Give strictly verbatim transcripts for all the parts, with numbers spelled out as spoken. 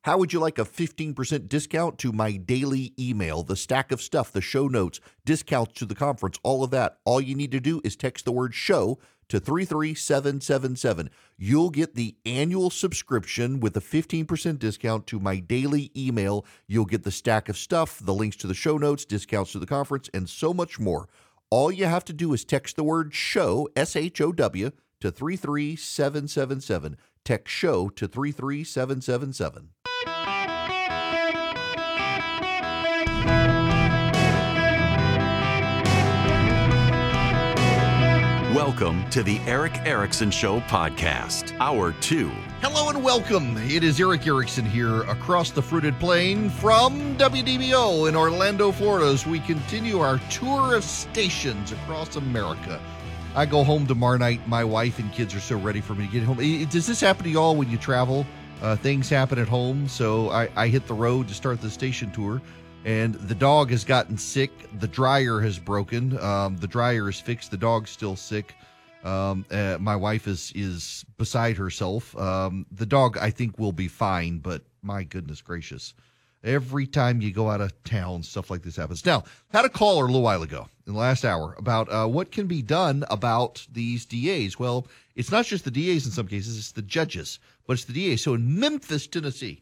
How would you like a fifteen percent discount to my daily email, the stack of stuff, the show notes, discounts to the conference, all of that? All you need to do is text the word show to three three seven seven seven. You'll get the annual subscription with a fifteen percent discount to my daily email. You'll get the stack of stuff, the links to the show notes, discounts to the conference, and so much more. All you have to do is text the word show, S H O W, to three three seven seven seven. Text show to three three seven seven seven. Welcome to the Erick Erickson Show podcast, Hour two. Hello and welcome. It is Erick Erickson here across the fruited plain from W D B O in Orlando, Florida, as we continue our tour of stations across America. I go home tomorrow night. My wife and kids are so ready for me to get home. Does this happen to y'all when you travel? Uh, things happen at home, so I, I hit the road to start the station tour. And the dog has gotten sick. The dryer has broken. Um, the dryer is fixed. The dog's still sick. Um, uh, my wife is is beside herself. Um, the dog, I think, will be fine, but my goodness gracious. Every time you go out of town, stuff like this happens. Now, had a caller a little while ago in the last hour about uh, what can be done about these D As. Well, it's not just the D As in some cases. It's the judges, but it's the D As. So in Memphis, Tennessee,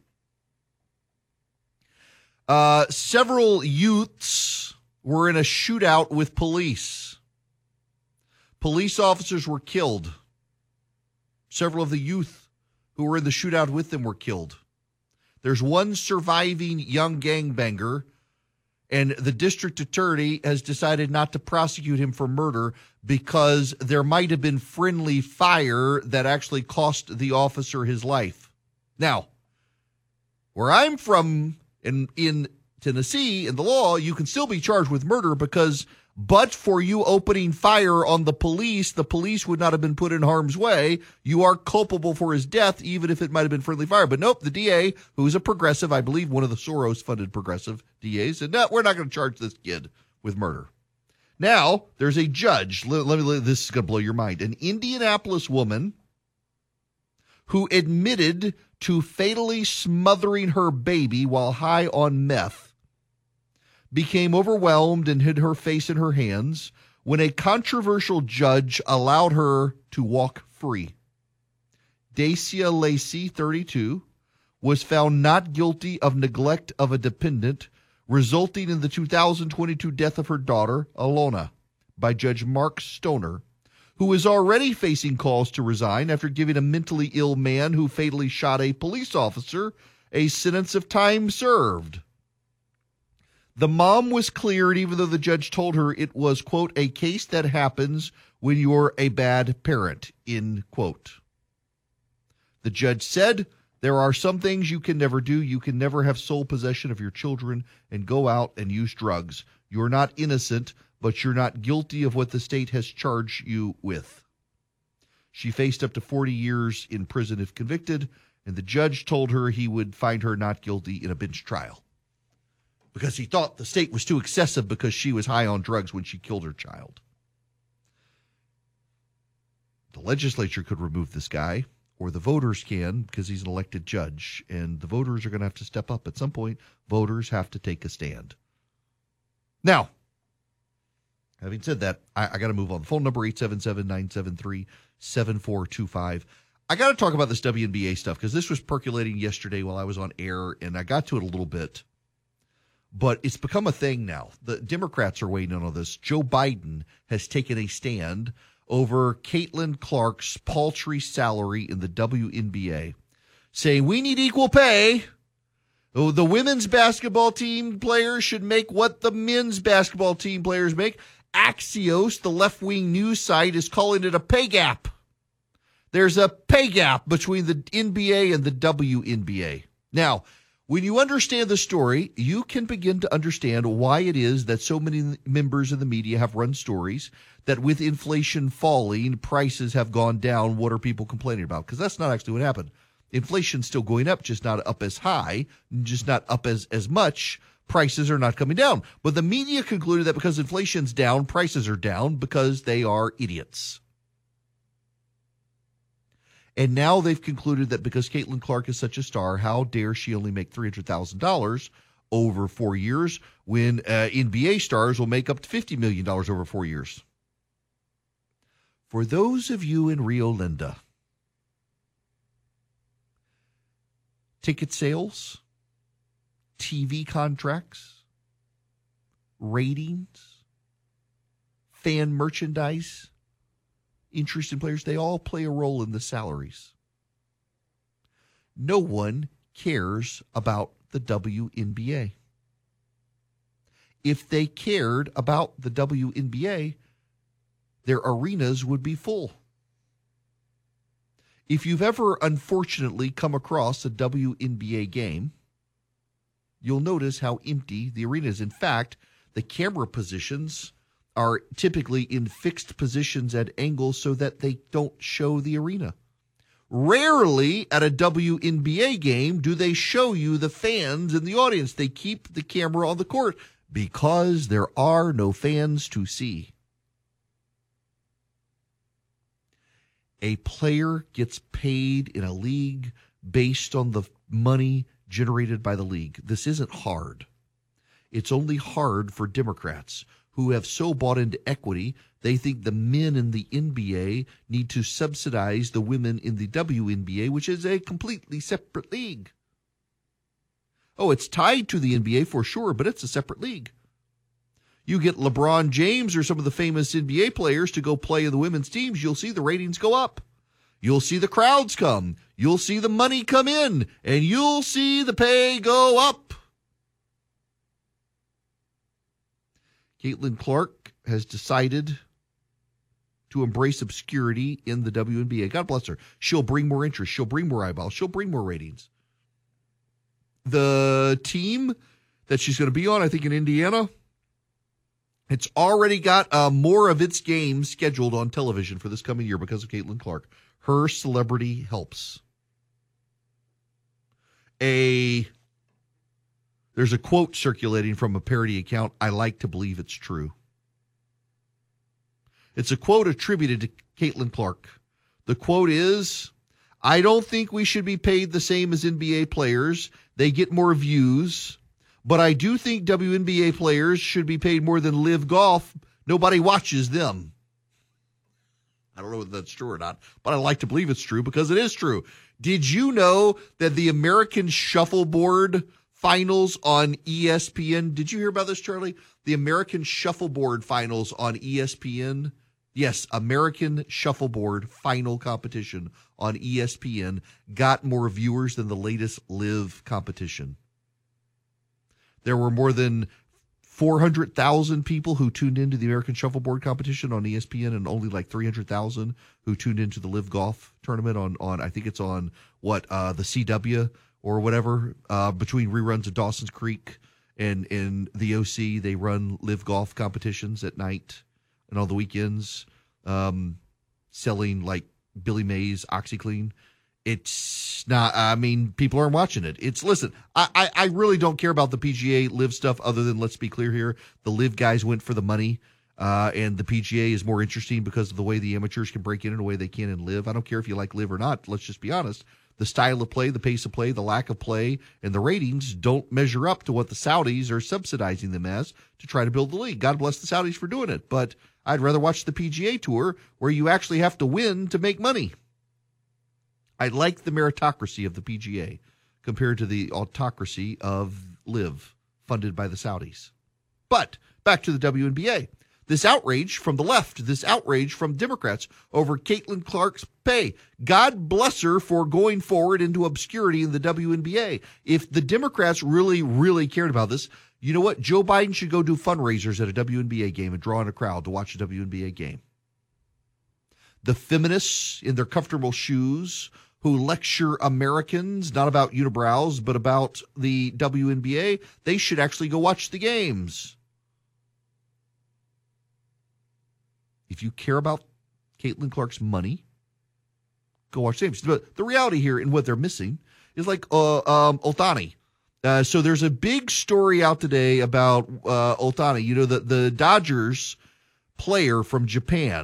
Uh, several youths were in a shootout with police. Police officers were killed. Several of the youth who were in the shootout with them were killed. There's one surviving young gangbanger, and the district attorney has decided not to prosecute him for murder because there might have been friendly fire that actually cost the officer his life. Now, where I'm from, In in Tennessee, in the law, you can still be charged with murder because but for you opening fire on the police, the police would not have been put in harm's way. You are culpable for his death, even if it might have been friendly fire. But nope, the D A, who's a progressive, I believe one of the Soros-funded progressive D As, said, no, we're not going to charge this kid with murder. Now, there's a judge. Let, let me, this is going to blow your mind. An Indianapolis woman who admitted to fatally smothering her baby while high on meth, became overwhelmed and hid her face in her hands when a controversial judge allowed her to walk free. Dacia Lacey, thirty-two, was found not guilty of neglect of a dependent, resulting in the two thousand twenty-two death of her daughter, Alona, by Judge Mark Stoner, who is already facing calls to resign after giving a mentally ill man who fatally shot a police officer a sentence of time served. The mom was cleared even though the judge told her it was, quote, a case that happens when you're a bad parent, end quote. The judge said, there are some things you can never do. You can never have sole possession of your children and go out and use drugs. You're not innocent, but you're not guilty of what the state has charged you with. She faced up to forty years in prison if convicted, and the judge told her he would find her not guilty in a bench trial because he thought the state was too excessive because she was high on drugs when she killed her child. The legislature could remove this guy, or the voters can because he's an elected judge, and the voters are going to have to step up at some point. Voters have to take a stand. Now, having said that, I, I got to move on. The phone number, eight seven seven, nine seven three, seven four two five. I got to talk about this W N B A stuff because this was percolating yesterday while I was on air, and I got to it a little bit. But it's become a thing now. The Democrats are weighing in on this. Joe Biden has taken a stand over Caitlin Clark's paltry salary in the W N B A, saying we need equal pay. Oh, the women's basketball team players should make what the men's basketball team players make. Axios, the left-wing news site, is calling it a pay gap. There's a pay gap between the N B A and the W N B A. Now, when you understand the story, you can begin to understand why it is that so many members of the media have run stories that with inflation falling, prices have gone down. What are people complaining about? Because that's not actually what happened. Inflation's still going up, just not up as high, just not up as, as much. Prices are not coming down. But the media concluded that because inflation's down, prices are down because they are idiots. And now they've concluded that because Caitlin Clark is such a star, how dare she only make three hundred thousand dollars over four years when uh, N B A stars will make up to fifty million dollars over four years. For those of you in Rio Linda, ticket sales, T V contracts, ratings, fan merchandise, interest in players, they all play a role in the salaries. No one cares about the W N B A. If they cared about the W N B A, their arenas would be full. If you've ever unfortunately come across a W N B A game, you'll notice how empty the arena is. In fact, the camera positions are typically in fixed positions at angles so that they don't show the arena. Rarely at a W N B A game do they show you the fans in the audience. They keep the camera on the court because there are no fans to see. A player gets paid in a league based on the money generated by the league. This isn't hard. It's only hard for Democrats who have so bought into equity, they think the men in the N B A need to subsidize the women in the W N B A, which is a completely separate league. Oh, it's tied to the N B A for sure, but it's a separate league. You get LeBron James or some of the famous N B A players to go play in the women's teams, you'll see the ratings go up. You'll see the crowds come. You'll see the money come in, and you'll see the pay go up. Caitlin Clark has decided to embrace obscurity in the W N B A. God bless her. She'll bring more interest. She'll bring more eyeballs. She'll bring more ratings. The team that she's going to be on, I think in Indiana, it's already got uh, more of its games scheduled on television for this coming year because of Caitlin Clark. Her celebrity helps. A There's a quote circulating from a parody account. I like to believe it's true. It's a quote attributed to Caitlin Clark. The quote is, I don't think we should be paid the same as N B A players. They get more views. But I do think W N B A players should be paid more than Live Golf. Nobody watches them. I don't know whether that's true or not, but I like to believe it's true because it is true. Did you know that the American Shuffleboard Finals on E S P N, did you hear about this, Charlie? The American Shuffleboard Finals on E S P N. Yes, American Shuffleboard Final Competition on E S P N got more viewers than the latest Live competition. There were more than four hundred thousand people who tuned into the American Shuffleboard competition on E S P N and only like three hundred thousand who tuned into the Live Golf tournament on, on I think it's on, what, uh, the C W or whatever, uh, between reruns of Dawson's Creek and, and the O C. They run Live Golf competitions at night and on the weekends, um, selling like Billy Mays OxyClean. It's not, I mean, people aren't watching it. It's, listen, I, I, I really don't care about the P G A Live stuff other than, let's be clear here, the Live guys went for the money, uh, and the P G A is more interesting because of the way the amateurs can break in and the way they can in Live. I don't care if you like Live or not. Let's just be honest. The style of play, the pace of play, the lack of play, and the ratings don't measure up to what the Saudis are subsidizing them as to try to build the league. God bless the Saudis for doing it, but I'd rather watch the P G A Tour where you actually have to win to make money. I like the meritocracy of the P G A compared to the autocracy of Live, funded by the Saudis. But back to the W N B A. This outrage from the left, this outrage from Democrats over Caitlin Clark's pay. God bless her for going forward into obscurity in the W N B A. If the Democrats really, really cared about this, you know what? Joe Biden should go do fundraisers at a W N B A game and draw in a crowd to watch a W N B A game. The feminists in their comfortable shoes who lecture Americans, not about unibrows, but about the W N B A, they should actually go watch the games. If you care about Caitlin Clark's money, go watch the games. But the reality here and what they're missing is like uh, um, Ohtani. Uh, so there's a big story out today about uh, Ohtani. You know, the, the Dodgers player from Japan.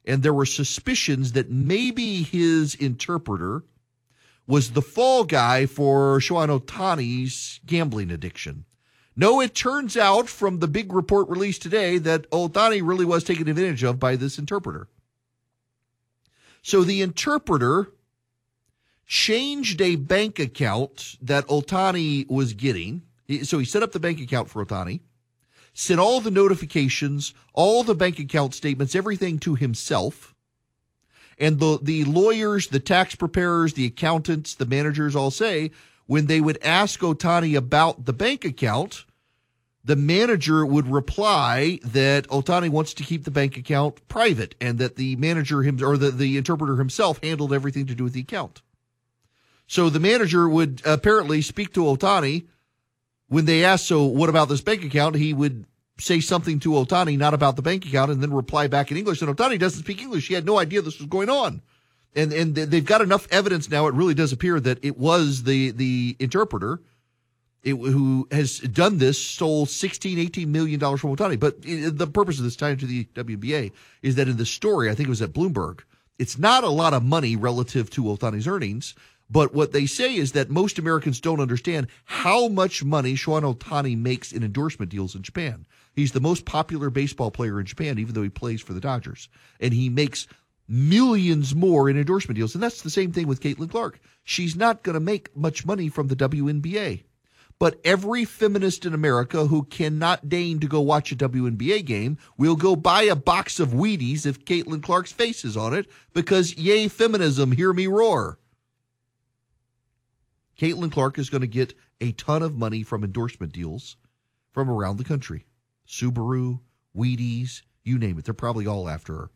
And there were suspicions that maybe his interpreter was the fall guy for Shohei Ohtani's gambling addiction. No, it turns out from the big report released today that Ohtani really was taken advantage of by this interpreter. So the interpreter changed a bank account that Ohtani was getting. So he set up the bank account for Ohtani, sent all the notifications, all the bank account statements, everything to himself. And the, the lawyers, the tax preparers, the accountants, the managers all say when they would ask Ohtani about the bank account, the manager would reply that Ohtani wants to keep the bank account private and that the manager him or the, the interpreter himself handled everything to do with the account. So the manager would apparently speak to Ohtani. When they asked, so what about this bank account, he would say something to Ohtani, not about the bank account, and then reply back in English. And Ohtani doesn't speak English. He had no idea this was going on. And and they've got enough evidence now, it really does appear that it was the, the interpreter it, who has done this, stole sixteen, eighteen million dollars from Ohtani. But the purpose of this time to the W N B A is that in the story, I think it was at Bloomberg, it's not a lot of money relative to Ohtani's earnings. But what they say is that most Americans don't understand how much money Shohei Ohtani makes in endorsement deals in Japan. He's the most popular baseball player in Japan, even though he plays for the Dodgers. And he makes millions more in endorsement deals. And that's the same thing with Caitlin Clark. She's not going to make much money from the W N B A. But every feminist in America who cannot deign to go watch a W N B A game will go buy a box of Wheaties if Caitlin Clark's face is on it because, yay, feminism, hear me roar. Caitlin Clark is going to get a ton of money from endorsement deals from around the country. Subaru, Wheaties, you name it. They're probably all after her.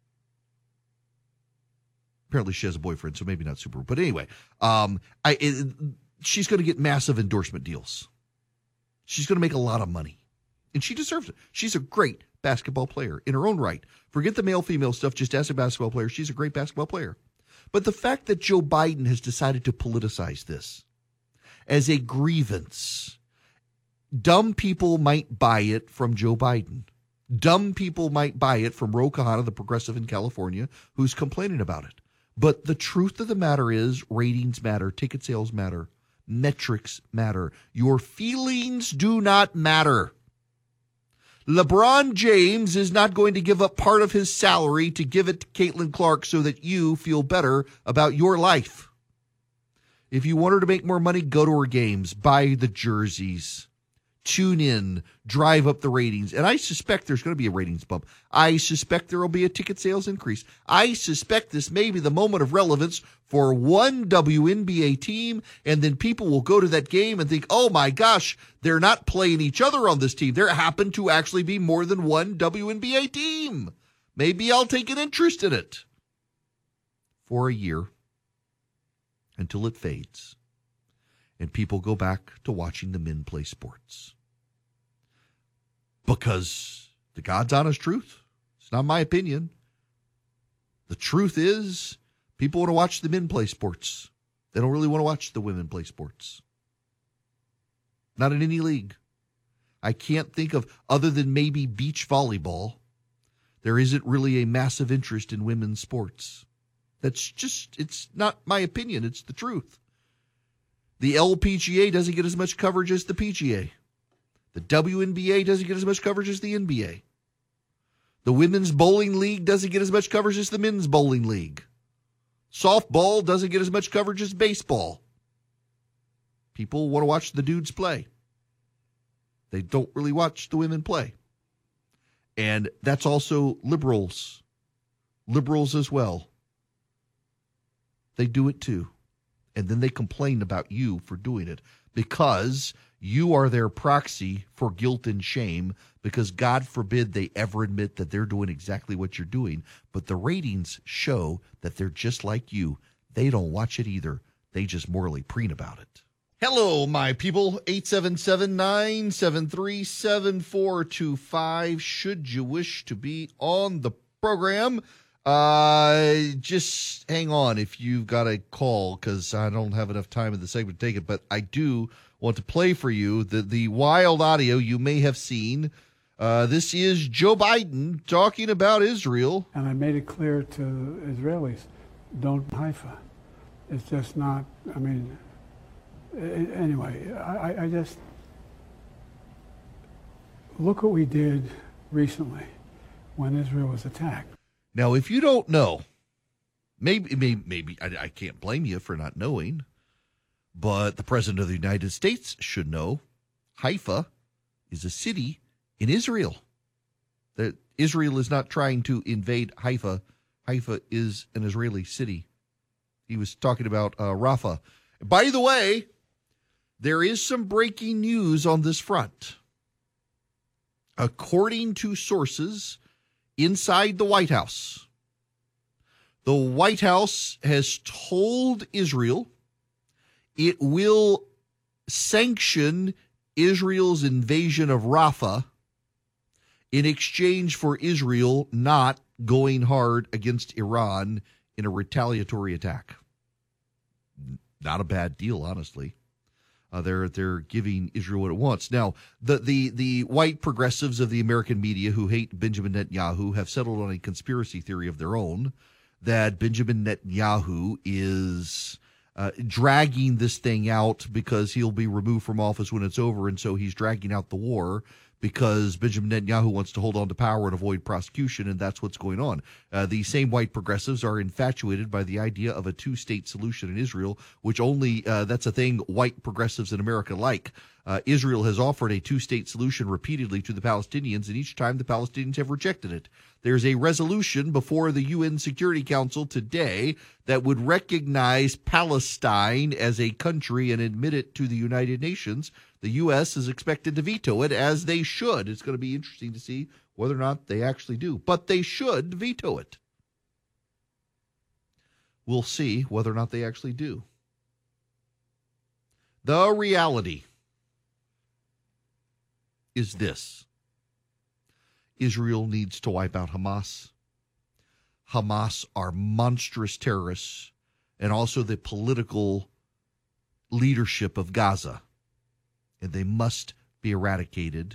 Apparently she has a boyfriend, so maybe not Subaru. But anyway, um, I, it, she's going to get massive endorsement deals. She's going to make a lot of money. And she deserves it. She's a great basketball player in her own right. Forget the male-female stuff. Just as a basketball player, she's a great basketball player. But the fact that Joe Biden has decided to politicize this as a grievance, dumb people might buy it from Joe Biden. Dumb people might buy it from Ro Khanna, the progressive in California, who's complaining about it. But the truth of the matter is ratings matter, ticket sales matter, metrics matter. Your feelings do not matter. LeBron James is not going to give up part of his salary to give it to Caitlin Clark so that you feel better about your life. If you want her to make more money, go to her games, buy the jerseys, tune in, drive up the ratings. And I suspect there's going to be a ratings bump. I suspect there will be a ticket sales increase. I suspect this may be the moment of relevance for one W N B A team, and then people will go to that game and think, oh my gosh, they're not playing each other on this team. There happen to actually be more than one W N B A team. Maybe I'll take an interest in it for a year until it fades and people go back to watching the men play sports. Because the God's honest truth, it's not my opinion. The truth is, people want to watch the men play sports. They don't really want to watch the women play sports. Not in any league. I can't think of, other than maybe beach volleyball, there isn't really a massive interest in women's sports. That's just, it's not my opinion. It's the truth. The L P G A doesn't get as much coverage as the P G A. The W N B A doesn't get as much coverage as the N B A. The Women's Bowling League doesn't get as much coverage as the Men's Bowling League. Softball doesn't get as much coverage as baseball. People want to watch the dudes play. They don't really watch the women play. And that's also liberals. Liberals as well. They do it too. And then they complain about you for doing it because you are their proxy for guilt and shame, because God forbid they ever admit that they're doing exactly what you're doing. But the ratings show that they're just like you. They don't watch it either. They just morally preen about it. Hello, my people. eight seven seven, nine seven three, seven four two five. Should you wish to be on the program, uh, just hang on if you've got a call, because I don't have enough time in the segment to take it. But I do want to play for you the, the wild audio you may have seen Uh, this is Joe Biden talking about Israel. And I made it clear to Israelis, don't Haifa. It's just not, I mean, anyway, I, I just, look what we did recently when Israel was attacked. Now, if you don't know, maybe, maybe, maybe I, I can't blame you for not knowing, but the President of the United States should know Haifa is a city in Israel. That Israel is not trying to invade Haifa. Haifa is an Israeli city. He was talking about uh, Rafah. By the way, there is some breaking news on this front. According to sources inside the White House, the White House has told Israel it will sanction Israel's invasion of Rafah in exchange for Israel not going hard against Iran in a retaliatory attack. Not a bad deal, honestly. Uh, they're they're giving Israel what it wants. Now, the, the, the white progressives of the American media who hate Benjamin Netanyahu have settled on a conspiracy theory of their own that Benjamin Netanyahu is uh, dragging this thing out because he'll be removed from office when it's over, and so he's dragging out the war because Benjamin Netanyahu wants to hold on to power and avoid prosecution, and that's what's going on. Uh, the same white progressives are infatuated by the idea of a two-state solution in Israel, which only, uh, that's a thing white progressives in America like. Uh, Israel has offered a two-state solution repeatedly to the Palestinians, and each time the Palestinians have rejected it. There's a resolution before the U N Security Council today that would recognize Palestine as a country and admit it to the United Nations. The U S is expected to veto it, as they should. It's going to be interesting to see whether or not they actually do. But they should veto it. We'll see whether or not they actually do. The reality is this. Israel needs to wipe out Hamas. Hamas are monstrous terrorists, and also the political leadership of Gaza. And they must be eradicated.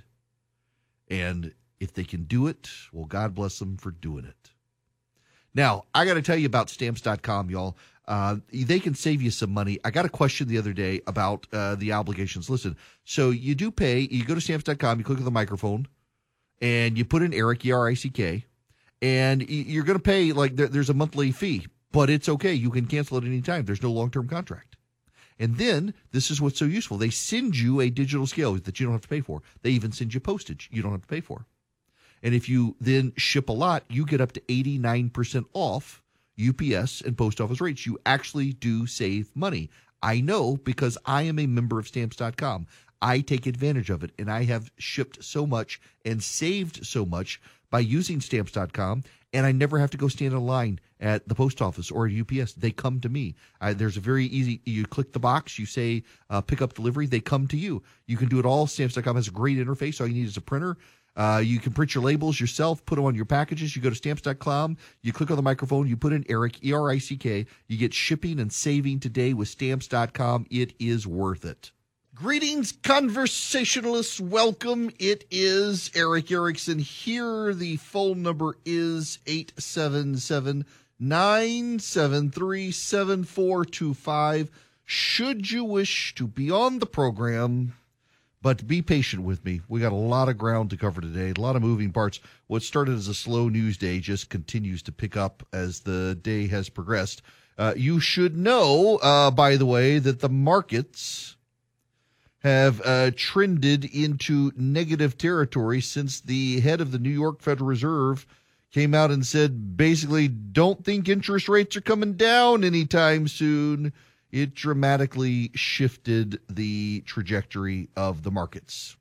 And if they can do it, well, God bless them for doing it. Now, I got to tell you about stamps dot com, y'all. Uh, they can save you some money. I got a question the other day about uh, the obligations. Listen, so you do pay. You go to stamps dot com, you click on the microphone, and you put in Eric, E R I C K, and you're going to pay, like, there, there's a monthly fee, but it's okay. You can cancel it anytime. There's no long-term contract. And then, this is what's so useful. They send you a digital scale that you don't have to pay for. They even send you postage you don't have to pay for. And if you then ship a lot, you get up to eighty-nine percent off U P S and post office rates. You actually do save money. I know because I am a member of stamps dot com. I take advantage of it, and I have shipped so much and saved so much by using stamps dot com, and I never have to go stand in line at the post office or at U P S. They come to me. I, there's a very easy, you click the box, you say uh, pick up delivery, they come to you. You can do it all. stamps dot com has a great interface. All you need is a printer. Uh, you can print your labels yourself, put them on your packages. You go to stamps dot com, you click on the microphone, you put in Eric, E R I C K. You get shipping and saving today with stamps dot com. It is worth it. Greetings, conversationalists. Welcome. It is Eric Erickson here. The phone number is eight seven seven, nine seven three, seven four two five. Should you wish to be on the program, but be patient with me. We got a lot of ground to cover today, a lot of moving parts. What started as a slow news day just continues to pick up as the day has progressed. Uh, you should know, uh, by the way, that the markets have uh, trended into negative territory since the head of the New York Federal Reserve came out and said, basically, don't think interest rates are coming down anytime soon. It dramatically shifted the trajectory of the markets.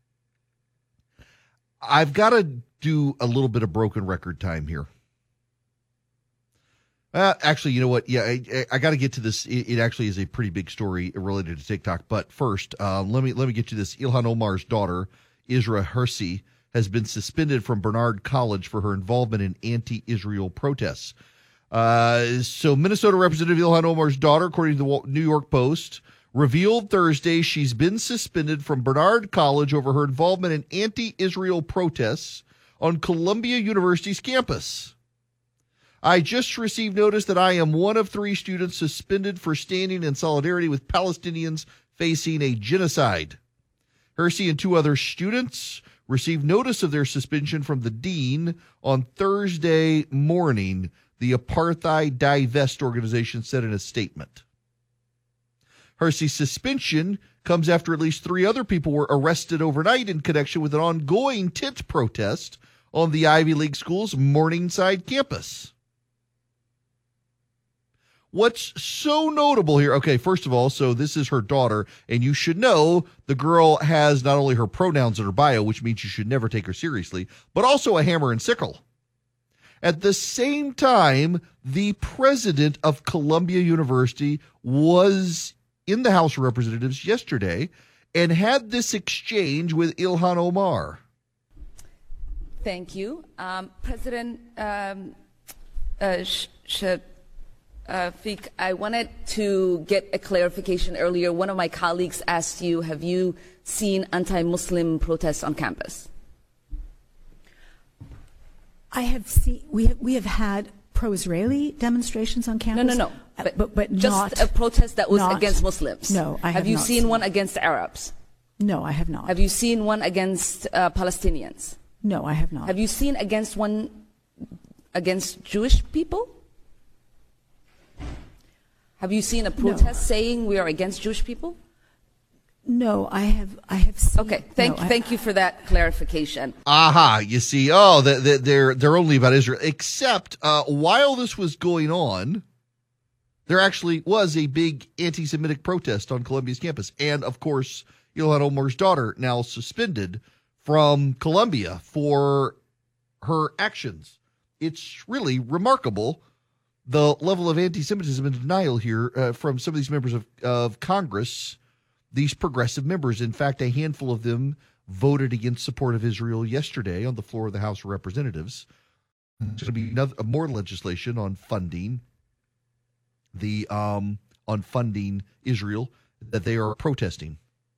I've got to do a little bit of broken record time here. Uh, actually, you know what? Yeah, I, I got to get to this. It, it actually is a pretty big story related to TikTok. But first, uh, let me let me get to this. Ilhan Omar's daughter, Isra Hirsi, has been suspended from Bernard College for her involvement in anti-Israel protests. Uh, so Minnesota Representative Ilhan Omar's daughter, according to the New York Post, revealed Thursday she's been suspended from Bernard College over her involvement in anti-Israel protests on Columbia University's campus. I just received notice that I am one of three students suspended for standing in solidarity with Palestinians facing a genocide. Hersey and two other students received notice of their suspension from the dean on Thursday morning, the Apartheid Divest organization said in a statement. Hersey's suspension comes after at least three other people were arrested overnight in connection with an ongoing tent protest on the Ivy League school's Morningside campus. What's so notable here, okay, first of all, so this is her daughter, and you should know the girl has not only her pronouns in her bio, which means you should never take her seriously, but also a hammer and sickle. At the same time, the president of Columbia University was in the House of Representatives yesterday and had this exchange with Ilhan Omar. Thank you. Um, President um, uh, Sh- Sh- Uh, Fiq, I wanted to get a clarification earlier. One of my colleagues asked you, have you seen anti-Muslim protests on campus? I have seen, we have, we have had pro-Israeli demonstrations on campus. No, no, no. But, but, but just not, a protest that was not, against Muslims. No, I have, have you not seen, seen one against Arabs? No, I have not. Have you seen one against uh, Palestinians? No, I have not. Have you seen against one against Jewish people? Have you seen a protest No. saying we are against Jewish people? No, I have. I have seen. Okay, thank no, I, thank you for that clarification. Aha, you see, oh, the, the, they're they're only about Israel. Except uh, while this was going on, there actually was a big anti-Semitic protest on Columbia's campus, and of course, Ilhan Omar's daughter now suspended from Columbia for her actions. It's really remarkable, the level of anti-Semitism and denial here uh, from some of these members of, of Congress, these progressive members. In fact, a handful of them voted against support of Israel yesterday on the floor of the House of Representatives. There's going to be another, more legislation on funding the um, on funding Israel that they are protesting.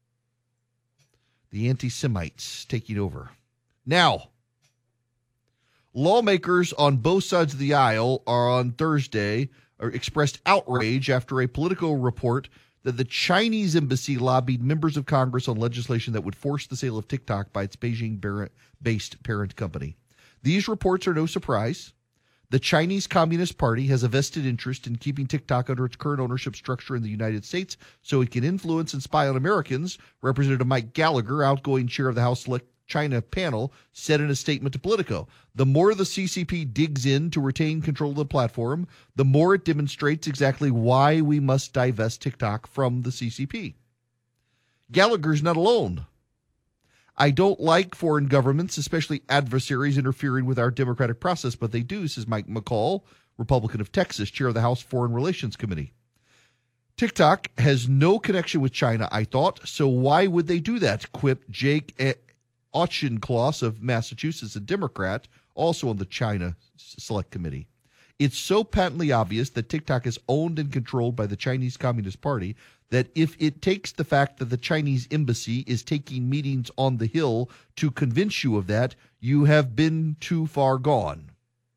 The anti-Semites taking over. Now, lawmakers on both sides of the aisle are on Thursday or expressed outrage after a Politico report that the Chinese embassy lobbied members of Congress on legislation that would force the sale of TikTok by its Beijing-based parent company. These reports are no surprise. The Chinese Communist Party has a vested interest in keeping TikTok under its current ownership structure in the United States so it can influence and spy on Americans. Representative Mike Gallagher, outgoing chair of the House Select China panel, said in a statement to Politico, the more the C C P digs in to retain control of the platform, the more it demonstrates exactly why we must divest TikTok from the C C P. Gallagher's not alone. I don't like foreign governments, especially adversaries, interfering with our democratic process, but they do, says Mike McCall, Republican of Texas, chair of the House Foreign Relations Committee. TikTok has no connection with China, I thought, so why would they do that? Quipped Jake Auchincloss of Massachusetts, a Democrat, also on the China Select Committee. It's so patently obvious that TikTok is owned and controlled by the Chinese Communist Party that if it takes the fact that the Chinese embassy is taking meetings on the Hill to convince you of that, you have been too far gone.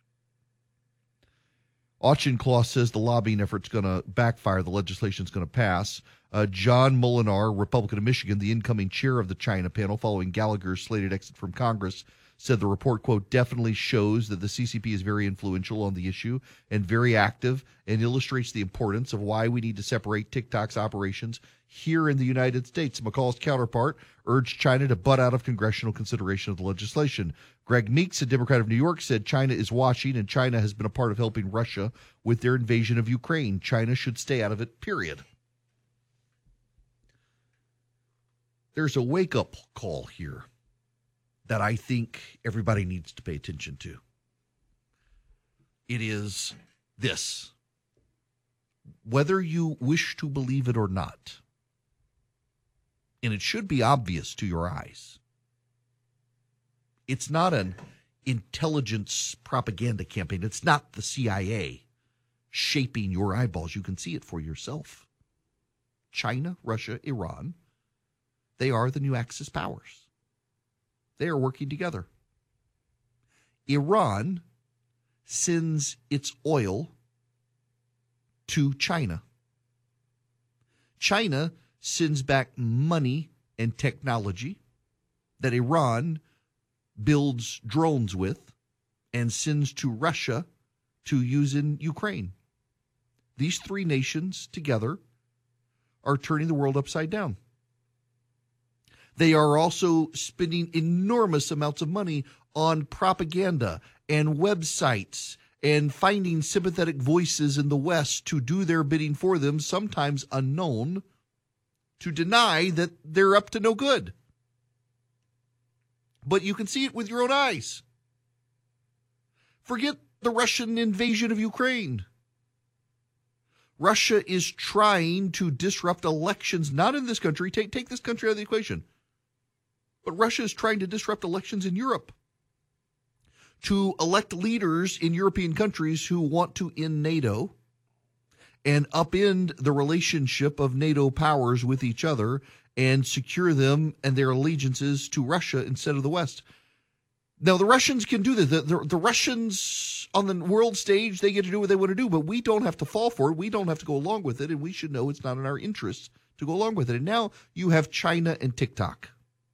Auchincloss says the lobbying effort's going to backfire. The legislation's going to pass. Uh, John Molinar, Republican of Michigan, the incoming chair of the China panel following Gallagher's slated exit from Congress, said the report, quote, definitely shows that the C C P is very influential on the issue and very active and illustrates the importance of why we need to separate TikTok's operations here in the United States. McCall's counterpart urged China to butt out of congressional consideration of the legislation. Greg Meeks, a Democrat of New York, said China is watching and China has been a part of helping Russia with their invasion of Ukraine. China should stay out of it, period. There's a wake-up call here that I think everybody needs to pay attention to. It is this. Whether you wish to believe it or not, and it should be obvious to your eyes, it's not an intelligence propaganda campaign. It's not the C I A shaping your eyeballs. You can see it for yourself. China, Russia, Iran, they are the new Axis powers. They are working together. Iran sends its oil to China. China sends back money and technology that Iran builds drones with and sends to Russia to use in Ukraine. These three nations together are turning the world upside down. They are also spending enormous amounts of money on propaganda and websites and finding sympathetic voices in the West to do their bidding for them, sometimes unknown, to deny that they're up to no good. But you can see it with your own eyes. Forget the Russian invasion of Ukraine. Russia is trying to disrupt elections, not in this country. Take, take this country out of the equation. But Russia is trying to disrupt elections in Europe to elect leaders in European countries who want to end NATO and upend the relationship of NATO powers with each other and secure them and their allegiances to Russia instead of the West. Now, the Russians can do this. The, the, the Russians on the world stage, they get to do what they want to do, but we don't have to fall for it. We don't have to go along with it, and we should know it's not in our interests to go along with it. And now you have China and TikTok.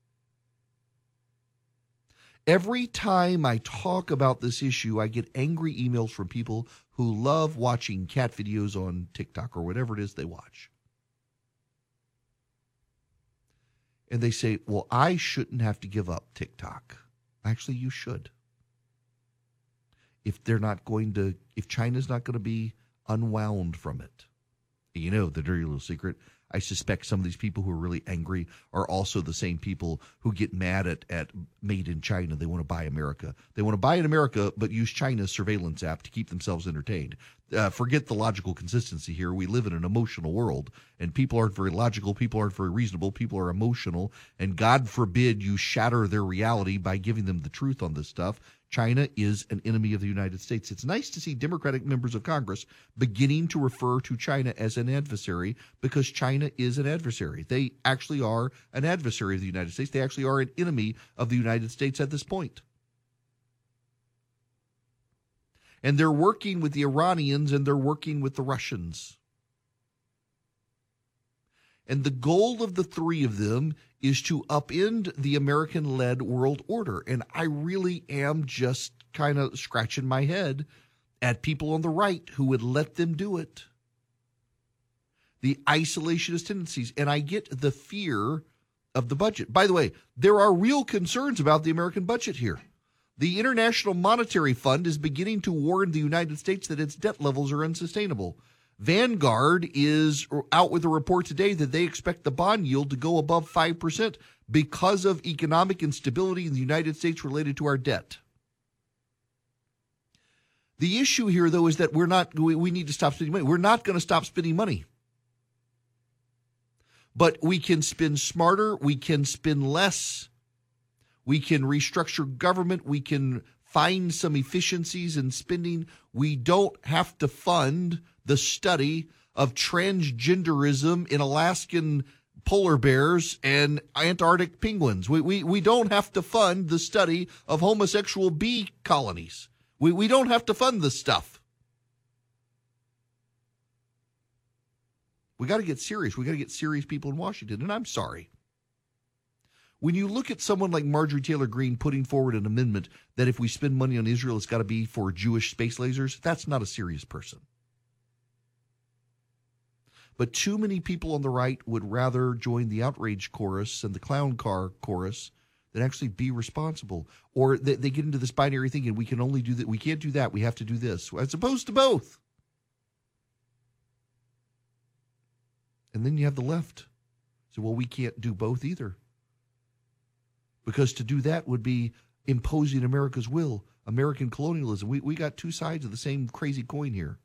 Every time I talk about this issue, I get angry emails from people who love watching cat videos on TikTok or whatever it is they watch. And they say, well, I shouldn't have to give up TikTok. Actually, you should. If they're not going to, if China's not going to be unwound from it. You know, the dirty little secret, I suspect some of these people who are really angry are also the same people who get mad at, at made in China. They want to buy America. They want to buy in America, but use China's surveillance app to keep themselves entertained. Uh, forget the logical consistency here. We live in an emotional world, and people aren't very logical. People aren't very reasonable. People are emotional, and God forbid you shatter their reality by giving them the truth on this stuff. China is an enemy of the United States. It's nice to see Democratic members of Congress beginning to refer to China as an adversary, because China is an adversary. They actually are an adversary of the United States. They actually are an enemy of the United States at this point. And they're working with the Iranians and they're working with the Russians. And the goal of the three of them is to upend the American-led world order. And I really am just kind of scratching my head at people on the right who would let them do it. The isolationist tendencies. And I get the fear of the budget. By the way, there are real concerns about the American budget here. The International Monetary Fund is beginning to warn the United States that its debt levels are unsustainable. Vanguard is out with a report today that they expect the bond yield to go above five percent because of economic instability in the United States related to our debt. The issue here, though, is that we're not, we, we need to stop spending money. We're not going to stop spending money. But we can spend smarter. We can spend less. We can restructure government. We can find some efficiencies in spending. We don't have to fund the study of transgenderism in Alaskan polar bears and Antarctic penguins. We, we, we don't have to fund the study of homosexual bee colonies. We, we don't have to fund this stuff. We got to get serious. We got to get serious people in Washington. And I'm sorry. When you look at someone like Marjorie Taylor Greene putting forward an amendment that if we spend money on Israel, it's got to be for Jewish space lasers, that's not a serious person. But too many people on the right would rather join the outrage chorus and the clown car chorus than actually be responsible. Or they, they get into this binary thinking, we can only do that. We can't do that. We have to do this, as opposed to both. And then you have the left. So, well, we can't do both either. Because to do that would be imposing America's will, American colonialism. We, we got two sides of the same crazy coin here.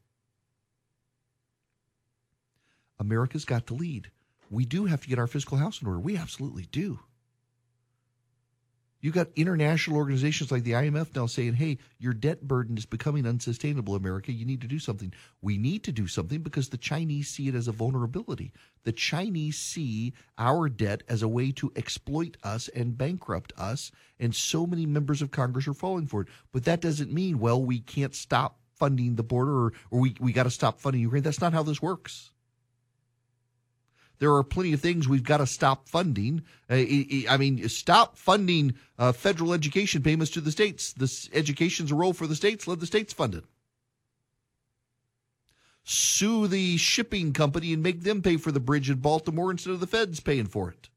America's got to lead. We do have to get our fiscal house in order. We absolutely do. You got international organizations like the I M F now saying, hey, your debt burden is becoming unsustainable, America. You need to do something. We need to do something because the Chinese see it as a vulnerability. The Chinese see our debt as a way to exploit us and bankrupt us, and so many members of Congress are falling for it. But that doesn't mean, well, we can't stop funding the border or, or we, we got to stop funding Ukraine. That's not how this works. There are plenty of things we've got to stop funding. Uh, I mean, stop funding uh, federal education payments to the states. This education's a role for the states. Let the states fund it. Sue the shipping company and make them pay for the bridge in Baltimore instead of the feds paying for it.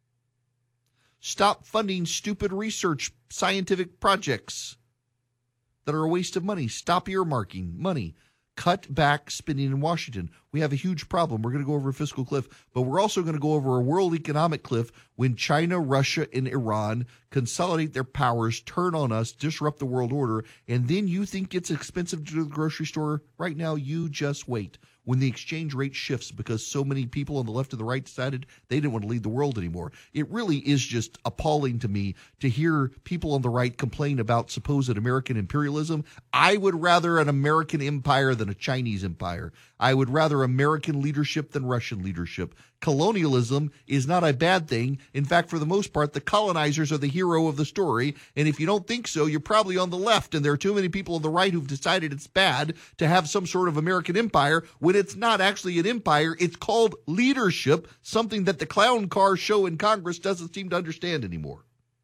Stop funding stupid research, scientific projects that are a waste of money. Stop earmarking money. Cut back spending in Washington. We have a huge problem. We're going to go over a fiscal cliff, but we're also going to go over a world economic cliff when China, Russia, and Iran consolidate their powers, turn on us, disrupt the world order, and then you think it's expensive to do the grocery store. Right now, you just wait. When the exchange rate shifts because so many people on the left and the right decided they didn't want to lead the world anymore. It really is just appalling to me to hear people on the right complain about supposed American imperialism. I would rather an American empire than a Chinese empire. I would rather American leadership than Russian leadership. Colonialism is not a bad thing. In fact, for the most part, the colonizers are the hero of the story. And if you don't think so, you're probably on the left. And there are too many people on the right who've decided it's bad to have some sort of American empire when it's not actually an empire. It's called leadership, something that the clown car show in Congress doesn't seem to understand anymore.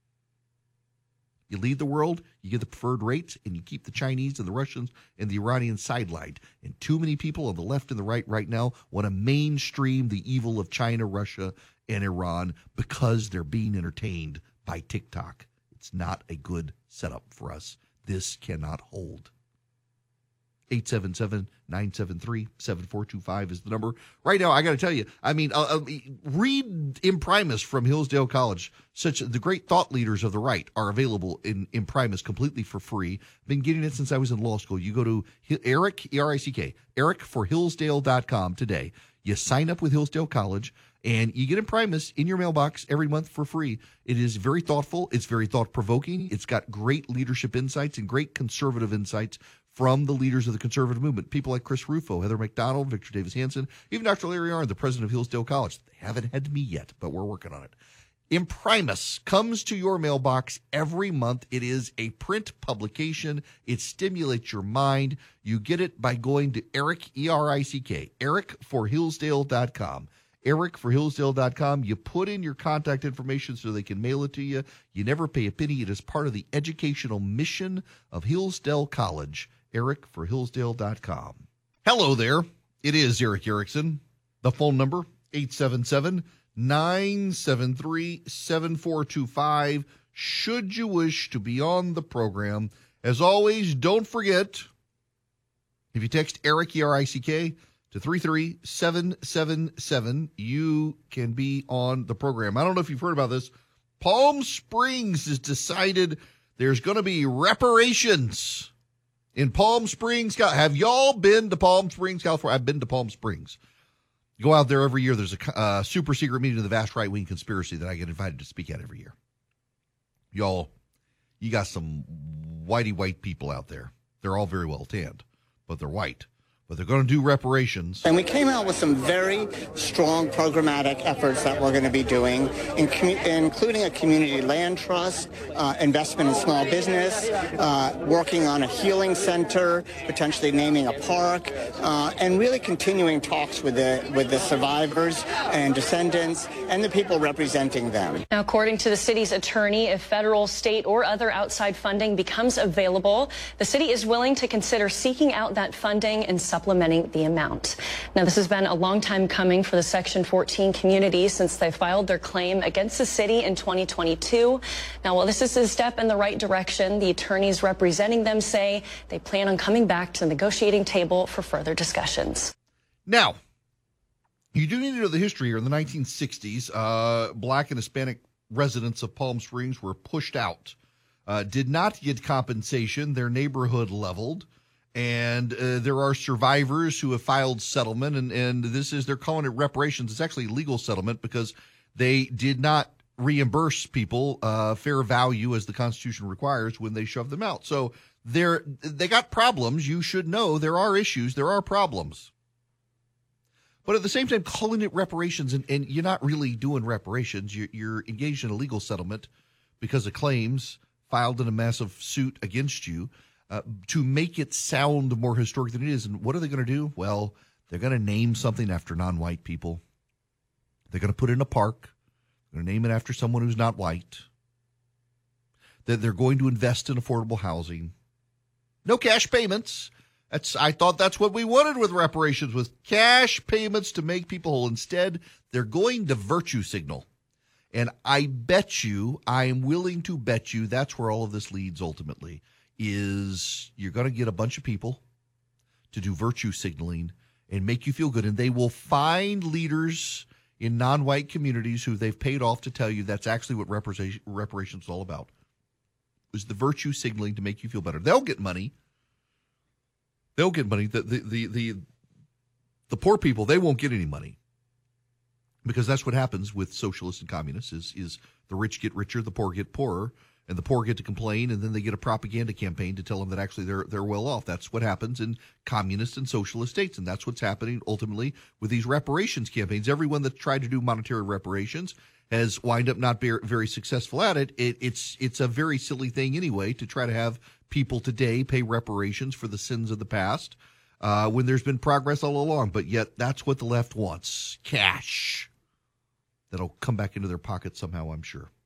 You lead the world, you get the preferred rates, and you keep the Chinese and the Russians and the Iranians sidelined. And too many people on the left and the right right now want to mainstream the evil of China, Russia, and Iran because they're being entertained by TikTok. It's not a good setup for us. This cannot hold. eight seven seven, nine seven three, seven four two five is the number. Right now, I got to tell you, I mean, uh, read Imprimis from Hillsdale College. Such the great thought leaders of the right are available in Imprimis completely for free. Been getting it since I was in law school. You go to Eric, E R I C K, eric for hillsdale dot com today. You sign up with Hillsdale College, and you get Imprimis in your mailbox every month for free. It is very thoughtful. It's very thought-provoking. It's got great leadership insights and great conservative insights from the leaders of the conservative movement, people like Chris Rufo, Heather McDonald, Victor Davis Hanson, even Doctor Larry Arnn, the president of Hillsdale College. They haven't had me yet, but we're working on it. Imprimis comes to your mailbox every month. It is a print publication. It stimulates your mind. You get it by going to Eric, E R I C K, eric for hillsdale dot com. eric for hillsdale dot com. You put in your contact information so they can mail it to you. You never pay a penny. It is part of the educational mission of Hillsdale College. eric for hillsdale dot com. Hello there. It is Eric Erickson. The phone number, eight seven seven, nine seven three, seven four two five. Should you wish to be on the program. As always, don't forget, if you text Eric, E R I C K, to three three seven seven seven, you can be on the program. I don't know if you've heard about this. Palm Springs has decided there's going to be reparations in Palm Springs. Have y'all been to Palm Springs, California? I've been to Palm Springs. You go out there every year. There's a uh, super secret meeting of the vast right-wing conspiracy that I get invited to speak at every year. Y'all, you got some whitey white people out there. They're all very well tanned, but they're white. But they're going to do reparations. And we came out with some very strong programmatic efforts that we're going to be doing, in commu- including a community land trust, uh, investment in small business, uh, working on a healing center, potentially naming a park, uh, and really continuing talks with the with the survivors and descendants and the people representing them. Now, according to the city's attorney, if federal, state, or other outside funding becomes available, the city is willing to consider seeking out that funding and supplementing the amount. Now, this has been a long time coming for the Section fourteen community since they filed their claim against the city in twenty twenty-two. Now, while this is a step in the right direction, the attorneys representing them say they plan on coming back to the negotiating table for further discussions. Now, you do need to know the history here. In the nineteen sixties, uh, black and Hispanic residents of Palm Springs were pushed out, uh, did not get compensation, their neighborhood leveled. And uh, there are survivors who have filed settlement, and, and this is, they're calling it reparations. It's actually legal settlement because they did not reimburse people uh, fair value as the Constitution requires when they shove them out. So they're they got problems. You should know there are issues. There are problems. But at the same time, calling it reparations, and, and you're not really doing reparations. You're, you're engaged in a legal settlement because of claims filed in a massive suit against you uh, to make it sound more historic than it is. And what are they going to do? Well, they're going to name something after non-white people. They're going to put it in a park. They're going to name it after someone who's not white. That they're going to invest in affordable housing. No cash payments. That's I thought that's what we wanted with reparations, was cash payments to make people whole. Instead, they're going to virtue signal. And I bet you, I am willing to bet you that's where all of this leads ultimately, is you're going to get a bunch of people to do virtue signaling and make you feel good. And they will find leaders in non-white communities who they've paid off to tell you that's actually what reparation, reparations is all about, is the virtue signaling to make you feel better. They'll get money. They'll get money. The, the the the the poor people, they won't get any money, because that's what happens with socialists and communists. Is is the rich get richer, the poor get poorer, and the poor get to complain, and then they get a propaganda campaign to tell them that actually they're they're well off. That's what happens in communist and socialist states, and that's what's happening ultimately with these reparations campaigns. Everyone that tried to do monetary reparations has wind up not very, very successful at it. it. It's it's a very silly thing anyway to try to have people today pay reparations for the sins of the past uh, when there's been progress all along. But yet that's what the left wants, cash. That'll come back into their pockets somehow, I'm sure.